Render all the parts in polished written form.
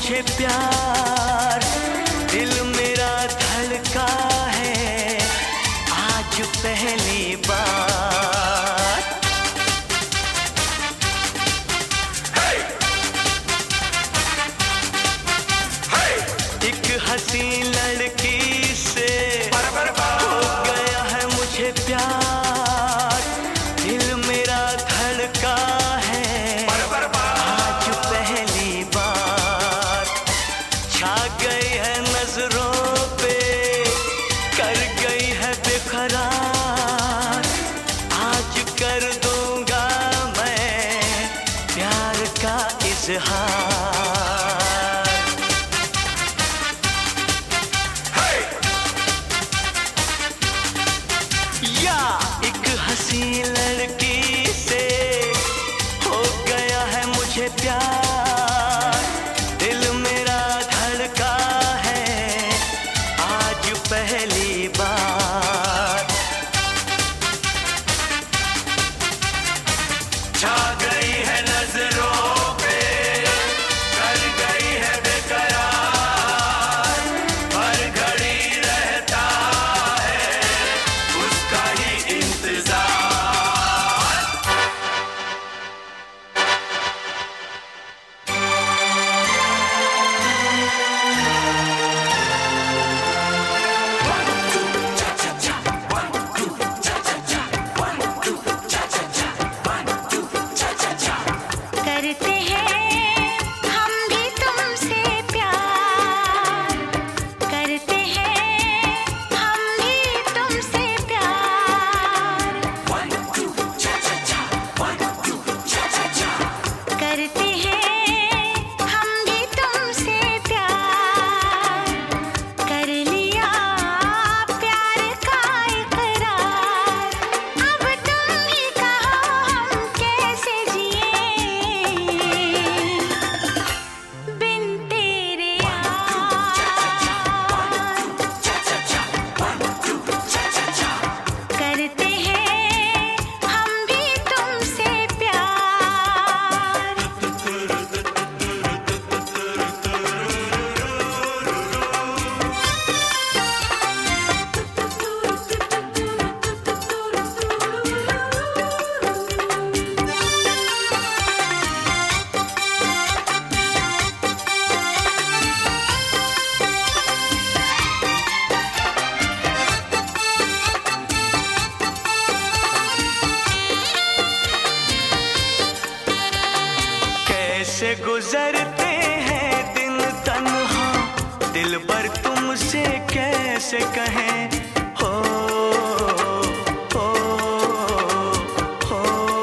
मुझे प्यार, दिल मेरा धड़का है आज पहली बार। एक हंसी लड़की से हो गया है मुझे प्यार, दिल मेरा धड़का है आज पहली बार। छा गई है नजरों पे, कर गई है बेकरार, आज कर दूंगा मैं प्यार का इजहार। एक हंसी लड़की से हो गया है मुझे प्यार, दिल मेरा धड़का है आज पहली बार। छा गई है नजरों पे, कर गई है बेकरार, हर घड़ी रहता है उसका ही इंतजार। करते हैं हम भी तुमसे प्यार, करते हैं हम भी तुमसे प्यार, करते हैं हम भी तुमसे प्यार, कर लिया प्यार का इकरार। अब तुम ही कहो हम कैसे जिए बिन तेरे यार, करते हैं हम भी तुमसे प्यार। कैसे गुजरते हैं दिन तन्हा, दिल भर तुमसे कैसे कहें। हो हो हो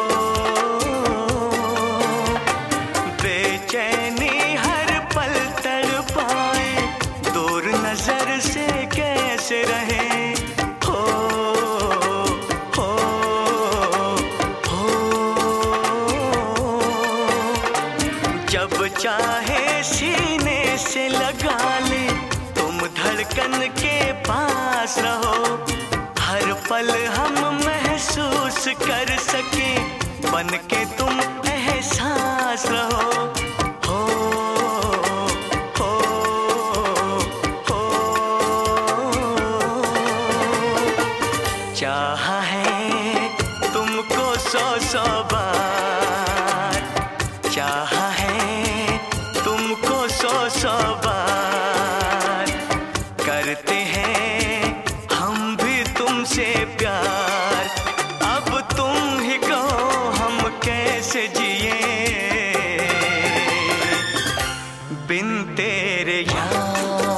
बेचैनी हर पल तड़पाए, दूर नजर से कैसे रहें। हो हो हो जब चाहे सीने से लगा ले, तुम धड़कन के पास रहो, हर पल हम महसूस कर सके, बन के तुम एहसास रहो। हो हो हो चाहा है तुमको सौ सौ बार, चाहा है तुमको सौ सौ बार, करते हैं हम भी तुमसे प्यार। अब तुम ही कहो हम कैसे जिए बिन तेरे यार।